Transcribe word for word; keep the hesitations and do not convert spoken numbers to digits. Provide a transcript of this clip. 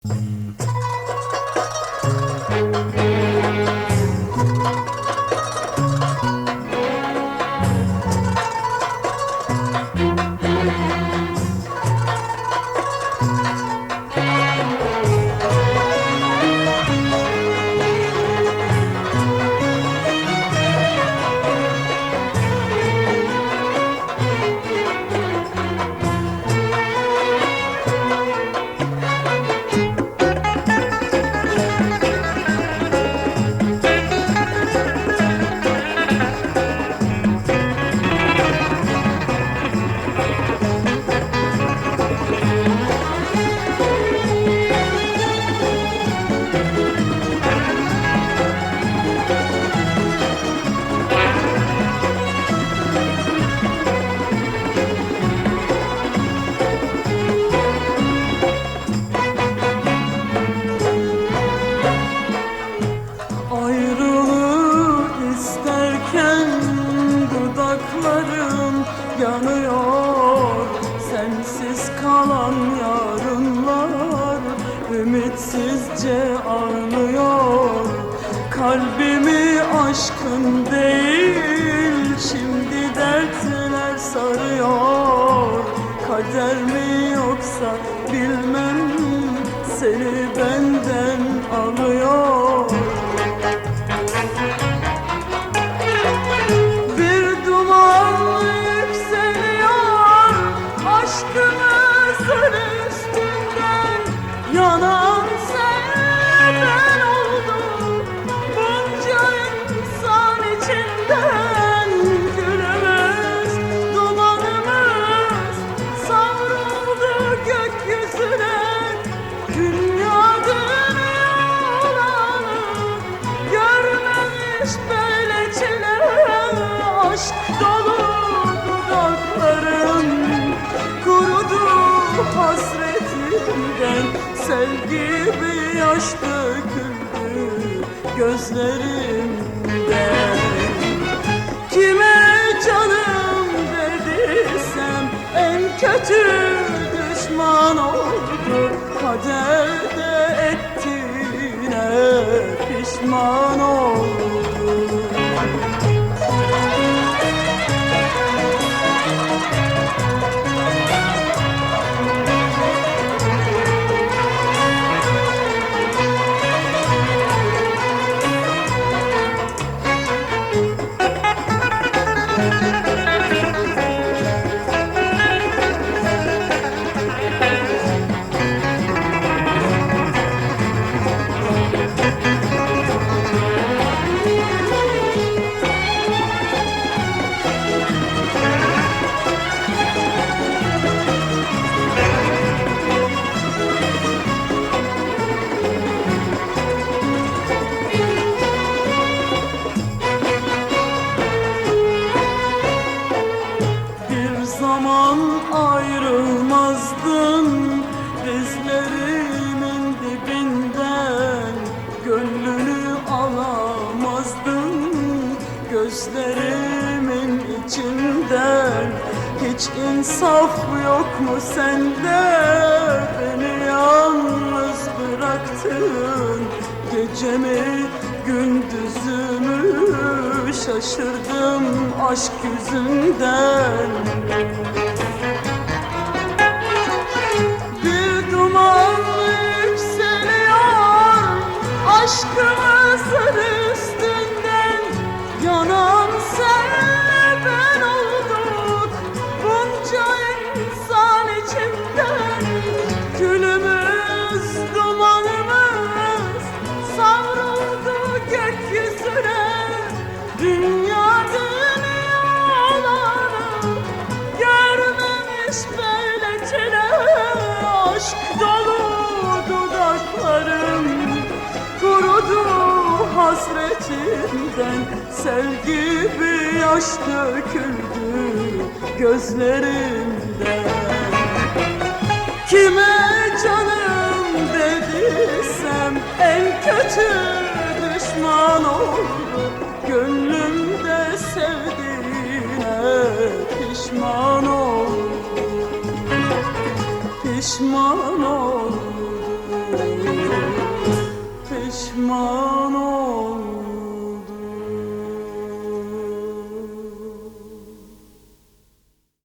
Yanıyor sensiz kalan yarınlar, ümitsizce ağlıyor. Kalbimi aşkın değil, şimdi dertler sarıyor. Kader mi yoksa bilmem, seni benden alıyor. Aşkımızın üstünden yanan sen oldum. Bunca insan içinden gülümüz, dumanımız savruldu gökyüzüne. Dünya dünyaları görmemiş böyle çile. Aşk dolu dudakların kurudu hasretinden, sel gibi yaş döküldü gözlerimden. Kime canım dediysem en kötü düşman oldu. Kaderde ettiğine pişman oldu. Zaman ayrılmazdın dizlerimin dibinden, gönlünü alamazdın gözlerimin içinden. Hiç insaf yok mu sende, beni yalnız bıraktın. Gecemi gündüzümü şaşırdım aşk yüzünden. Bir duman yükseliyor aşkımızın üstünden, yanan sen ben olduk bunca insan içinden. Külümüz, dumanımız savruldu gökyüzüne. Dünya dünyaları görmemiş böyle çile. Aşk dolu dudaklarım kurudu hasretinden, sel gibi yaş döküldü gözlerimden. Kime canım dediysem en kötü düşman oldu. Gönlümde sevdiğine pişman ol, pişman ol.